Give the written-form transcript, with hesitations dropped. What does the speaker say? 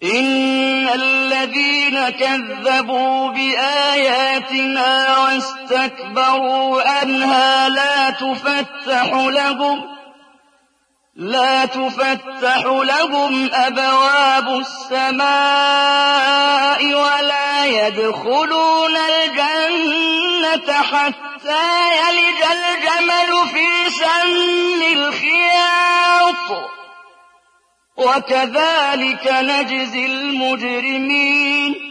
إن الذين كذبوا بآياتنا واستكبروا عنها لا تفتح لهم أبواب السماء ولا يدخلون الجنة حتى يلج الجمل في سم الخياط وكذلك نجزي المجرمين